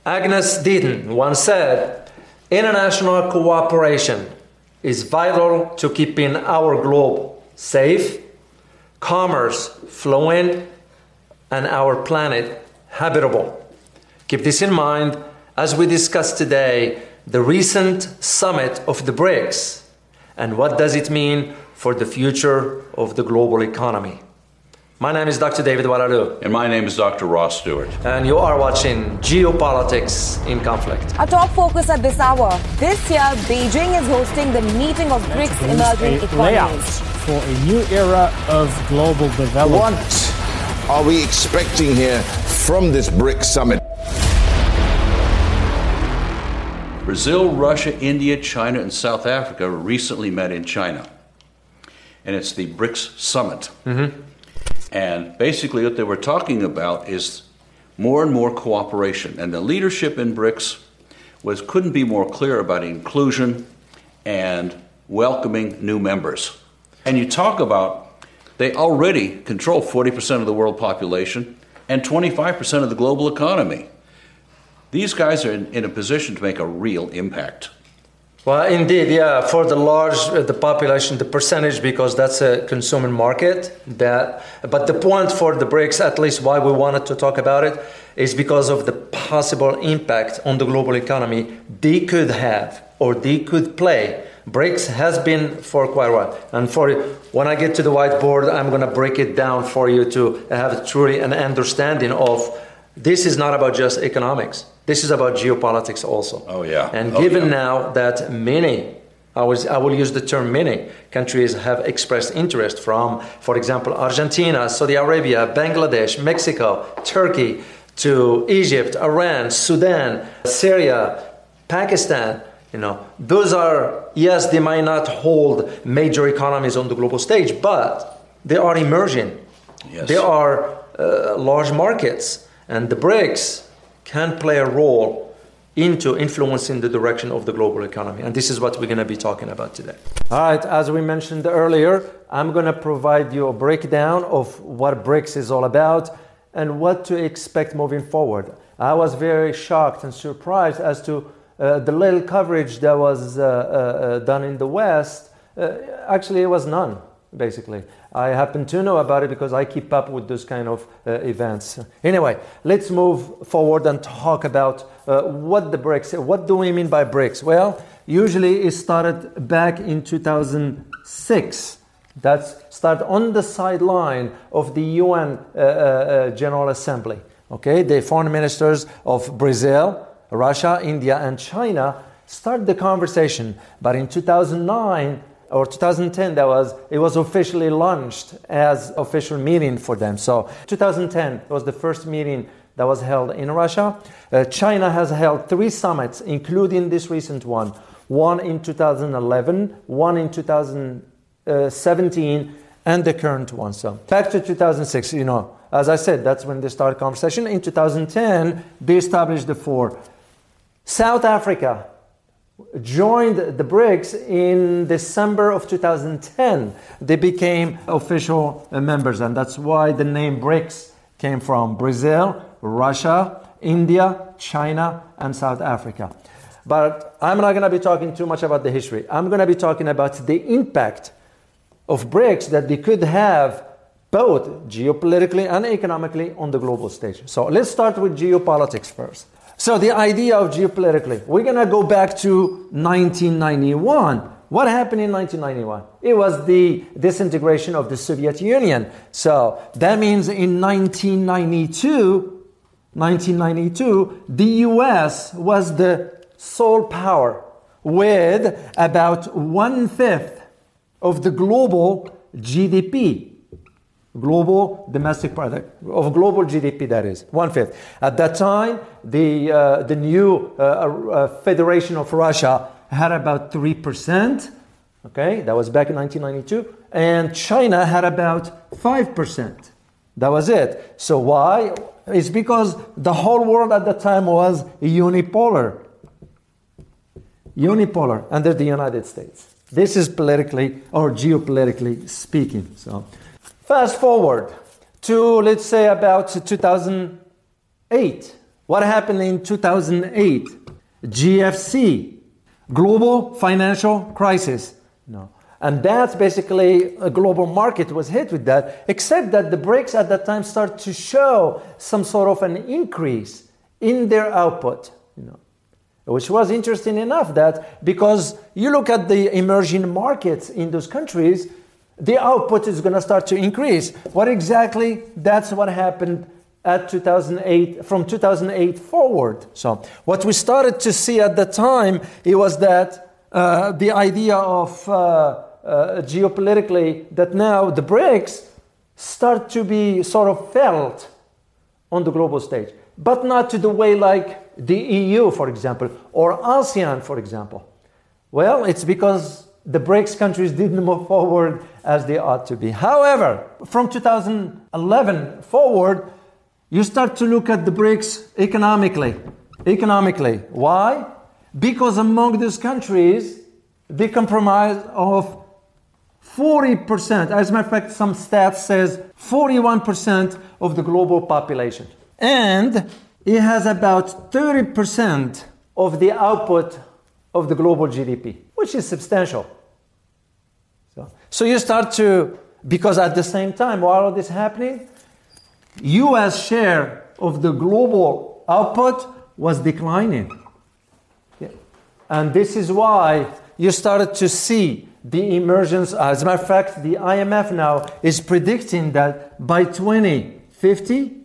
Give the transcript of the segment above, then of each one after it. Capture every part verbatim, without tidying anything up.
Agnes Deaton once said, international cooperation is vital to keeping our globe safe, commerce flowing, and our planet habitable. Keep this in mind as we discuss today the recent summit of the BRICS and what does it mean for the future of the global economy. My name is Doctor David Oualaalou. And my name is Doctor Ross Stewart. And you are watching Geopolitics in Conflict. Our top focus at this hour. This year, Beijing is hosting the meeting of BRICS emerging economies. For a new era of global development. What are we expecting here from this BRICS summit? Brazil, Russia, India, China, and South Africa recently met in China. And it's the BRICS summit. Mm-hmm. And basically what they were talking about is more and more cooperation. And the leadership in BRICS was couldn't be more clear about inclusion and welcoming new members. And you talk about they already control forty percent of the world population and twenty-five percent of the global economy. These guys are in, in a position to make a real impact. Well, indeed, yeah, for the large, uh, the population, the percentage, because that's a consuming market. That, but the point for the BRICS, at least why we wanted to talk about it, is because of the possible impact on the global economy they could have or they could play. BRICS has been for quite a while. And for when I get to the whiteboard, I'm going to break it down for you to have truly an understanding of this is not about just economics. This is about geopolitics also. Oh, yeah. And oh, given yeah. now that many, I, was, I will use the term many, countries have expressed interest from, for example, Argentina, Saudi Arabia, Bangladesh, Mexico, Turkey, to Egypt, Iran, Sudan, Syria, Pakistan, you know, those are, yes, they might not hold major economies on the global stage, but they are emerging. Yes. They are uh, large markets, and the BRICS can play a role into influencing the direction of the global economy. And this is what we're going to be talking about today. All right, as we mentioned earlier, I'm going to provide you a breakdown of what BRICS is all about and what to expect moving forward. I was very shocked and surprised as to uh, the little coverage that was uh, uh, done in the West. Uh, actually, it was none, basically. I happen to know about it because I keep up with those kind of uh, events. Anyway, let's move forward and talk about uh, what the BRICS, what do we mean by BRICS? Well, usually it started back in two thousand six. That's started on the sideline of the U N uh, uh, General Assembly. Okay, the foreign ministers of Brazil, Russia, India, and China started the conversation. But in two thousand nine, or two thousand ten, that was it was officially launched as official meeting for them. So two thousand ten was the first meeting that was held in Russia. Uh, China has held three summits, including this recent one. One in two thousand eleven, one in two thousand seventeen, and the current one. So back to two thousand six, you know, as I said, that's when they started conversation. In two thousand ten, they established the four. South Africa joined the BRICS in December of two thousand ten. They became official members, and that's why the name BRICS came from. Brazil, Russia, India, China, and South Africa. But I'm not going to be talking too much about the history. I'm going to be talking about the impact of BRICS that they could have both geopolitically and economically on the global stage. So let's start with geopolitics first. So the idea of geopolitically, we're going to go back to nineteen ninety-one. What happened in nineteen ninety-one? It was the disintegration of the Soviet Union. So that means in nineteen ninety-two, nineteen ninety-two, the U S was the sole power with about one-fifth of the global G D P. Global domestic product of global G D P, that is one fifth. At that time, the uh, the new uh, uh, Federation of Russia had about three percent. Okay, that was back in nineteen ninety-two, and China had about five percent. That was it. So why? It's because the whole world at that time was unipolar, unipolar under the United States. This is politically or geopolitically speaking. So. Fast forward to, let's say, about two thousand eight. What happened in two thousand eight? G F C, global financial crisis. No. And that's basically a global market was hit with that, except that the BRICS at that time start to show some sort of an increase in their output, you know, which was interesting enough that because you look at the emerging markets in those countries, the output is going to start to increase. What exactly? That's what happened at two thousand eight, from two thousand eight forward. So what we started to see at the time, it was that uh, the idea of uh, uh, geopolitically that now the BRICS start to be sort of felt on the global stage, but not to the way like the E U, for example, or ASEAN, for example. Well, it's because the BRICS countries didn't move forward as they ought to be. However, from two thousand eleven forward, you start to look at the BRICS economically. Economically. Why? Because among those countries, they comprise of forty percent. As a matter of fact, some stats says forty-one percent of the global population. And it has about thirty percent of the output of the global G D P, which is substantial. So, so you start to, because at the same time, while all this happening, U S share of the global output was declining. Yeah. And this is why you started to see the emergence. As a matter of fact, the I M F now is predicting that by twenty fifty,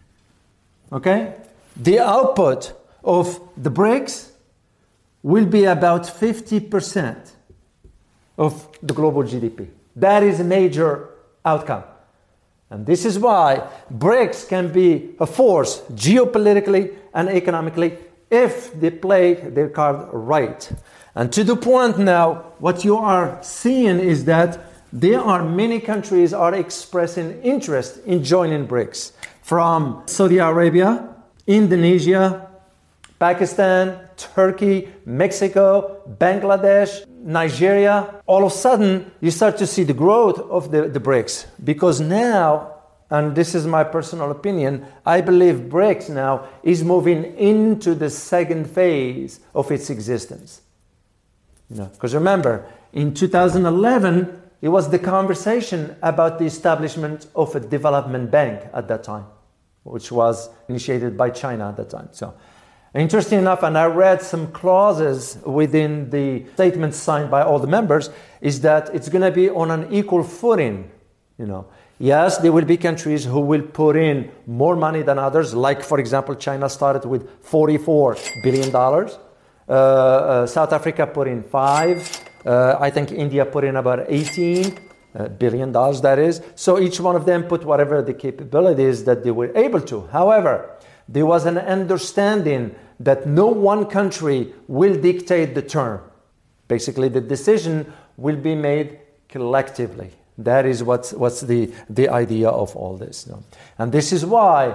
okay, the output of the BRICS will be about fifty percent of the global G D P. That is a major outcome. And this is why BRICS can be a force geopolitically and economically if they play their card right. And to the point now, what you are seeing is that there are many countries are expressing interest in joining BRICS. From Saudi Arabia, Indonesia, Pakistan, Turkey, Mexico, Bangladesh, Nigeria. All of a sudden, you start to see the growth of the, the BRICS. Because now, and this is my personal opinion, I believe BRICS now is moving into the second phase of its existence. You know, because remember, in two thousand eleven, it was the conversation about the establishment of a development bank at that time, which was initiated by China at that time. So, interesting enough, and I read some clauses within the statements signed by all the members, is that it's going to be on an equal footing. You know, yes, there will be countries who will put in more money than others. Like, for example, China started with forty-four billion dollars. Uh, uh, South Africa put in five. Uh, I think India put in about eighteen uh, billion dollars, that is. So each one of them put whatever the capabilities that they were able to. However, there was an understanding that no one country will dictate the term. Basically, the decision will be made collectively. That is what's, what's the, the idea of all this. You know? And this is why,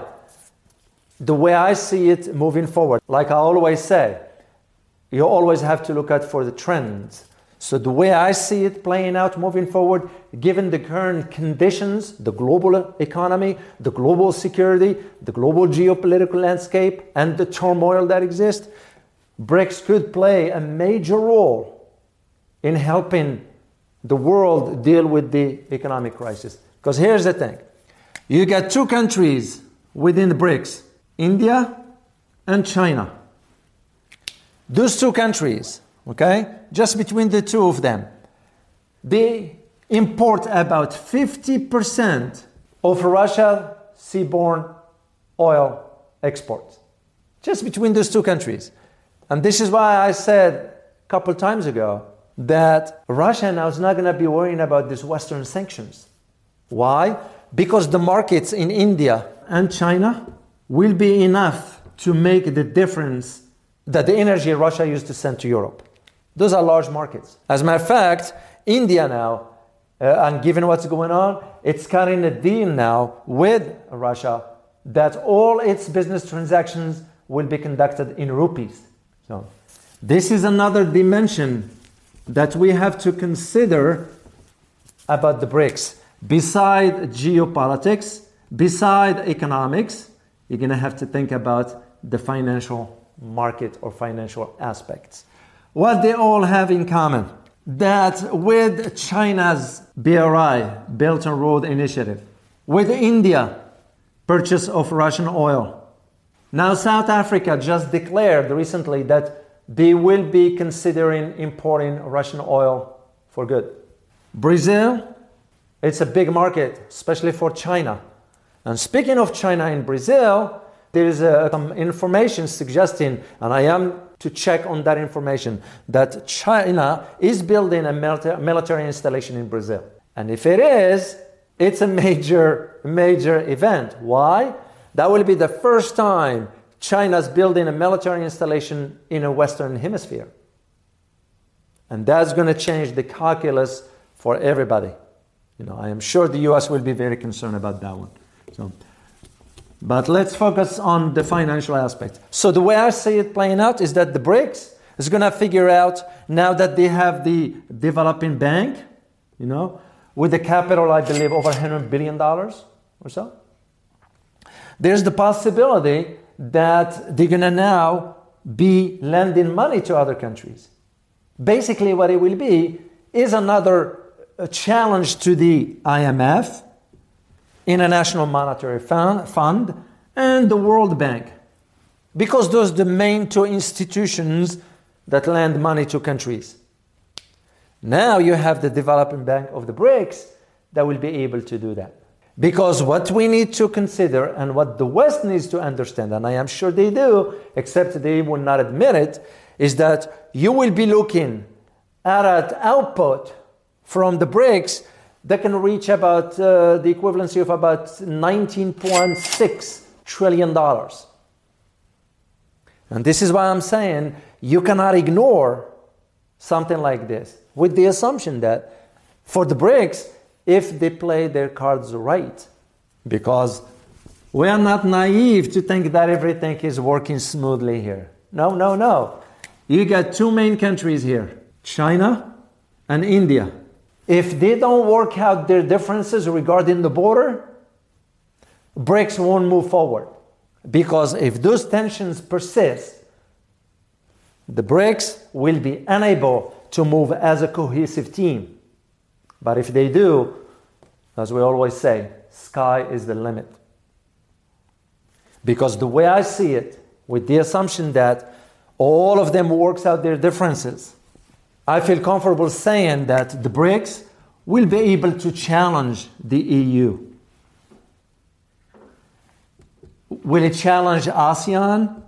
the way I see it moving forward, like I always say, you always have to look out for the trends. So the way I see it playing out moving forward, given the current conditions, the global economy, the global security, the global geopolitical landscape, and the turmoil that exists, BRICS could play a major role in helping the world deal with the economic crisis. Because here's the thing. You got two countries within the BRICS, India and China. Those two countries, okay, just between the two of them, they import about fifty percent of Russia seaborne oil exports. Just between those two countries. And this is why I said a couple times ago that Russia now is not going to be worrying about these Western sanctions. Why? Because the markets in India and China will be enough to make the difference that the energy Russia used to send to Europe. Those are large markets. As a matter of fact, India now, uh, and given what's going on, it's cutting a deal now with Russia that all its business transactions will be conducted in rupees. So this is another dimension that we have to consider about the BRICS. Beside geopolitics, beside economics, you're going to have to think about the financial market or financial aspects. What they all have in common, that with China's B R I, Belt and Road Initiative, with India, purchase of Russian oil. Now South Africa just declared recently that they will be considering importing Russian oil for good. Brazil, it's a big market, especially for China. And speaking of China and Brazil, there is uh, some information suggesting, and I am to check on that information, that China is building a military installation in Brazil. And if it is, it's a major, major event. Why? That will be the first time China's building a military installation in a Western hemisphere. And that's going to change the calculus for everybody. You know, I am sure the U S will be very concerned about that one. So, but let's focus on the financial aspect. So the way I see it playing out is that the BRICS is going to figure out, now that they have the developing bank, you know, with the capital, I believe, over one hundred billion dollars or so, there's the possibility that they're going to now be lending money to other countries. Basically, what it will be is another challenge to the I M F, International Monetary Fund, and the World Bank, because those are the main two institutions that lend money to countries. Now you have the developing bank of the BRICS that will be able to do that. Because what we need to consider, and what the West needs to understand, and I am sure they do, except they will not admit it, is that you will be looking at an output from the BRICS that can reach about uh, the equivalency of about nineteen point six trillion dollars. And this is why I'm saying you cannot ignore something like this, with the assumption that for the BRICS, if they play their cards right, because we are not naive to think that everything is working smoothly here. No, no, no. You got two main countries here, China and India. If they don't work out their differences regarding the border, BRICS won't move forward. Because if those tensions persist, the BRICS will be unable to move as a cohesive team. But if they do, as we always say, sky is the limit. Because the way I see it, with the assumption that all of them works out their differences, I feel comfortable saying that the BRICS will be able to challenge the E U. Will it challenge ASEAN?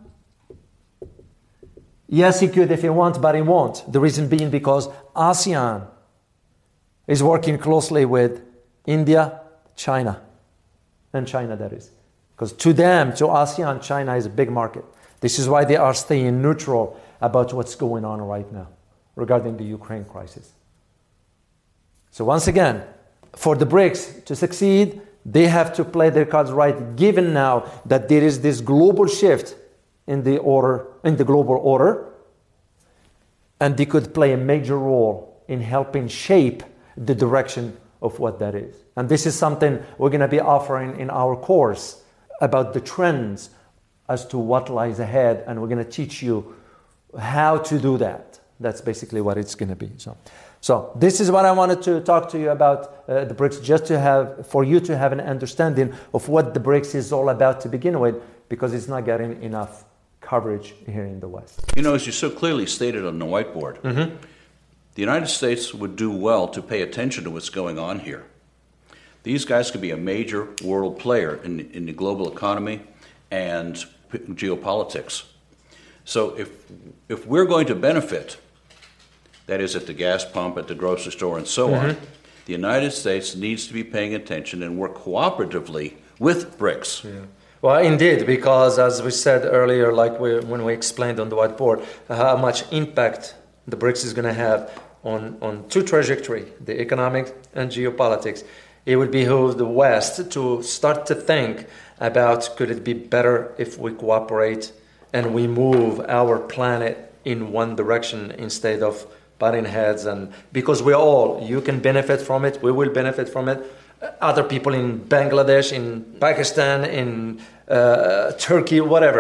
Yes, it could if it wants, but it won't. The reason being because ASEAN is working closely with India, China, and China, that is. Because to them, to ASEAN, China is a big market. This is why they are staying neutral about what's going on right now regarding the Ukraine crisis. So once again, for the BRICS to succeed, they have to play their cards right, given now that there is this global shift in the order, in the global order, and they could play a major role in helping shape the direction of what that is. And this is something we're going to be offering in our course about the trends as to what lies ahead, and we're going to teach you how to do that. That's basically what it's going to be. So, so this is what I wanted to talk to you about uh, the BRICS, just to have, for you to have an understanding of what the BRICS is all about to begin with, because it's not getting enough coverage here in the West. You know, as you so clearly stated on the whiteboard, mm-hmm. the United States would do well to pay attention to what's going on here. These guys could be a major world player in, in the global economy and geopolitics. So if if we're going to benefit, that is at the gas pump, at the grocery store, and so mm-hmm. on, the United States needs to be paying attention and work cooperatively with BRICS. Yeah. Well, indeed, because as we said earlier, like we, when we explained on the whiteboard, how much impact the BRICS is going to have on, on two trajectory, the economic and geopolitics. It would behoove the West to start to think about, could it be better if we cooperate and we move our planet in one direction instead of butting heads? And because we're all, you can benefit from it, we will benefit from it. Other people in Bangladesh, in Pakistan, in uh, Turkey, whatever.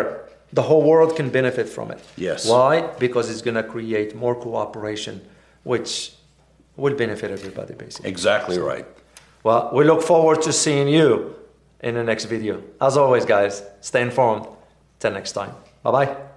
the whole world can benefit from it. Yes. Why? Because it's going to create more cooperation, which will benefit everybody, basically. Exactly right. Well, we look forward to seeing you in the next video. As always, guys, stay informed. Till next time. Bye-bye.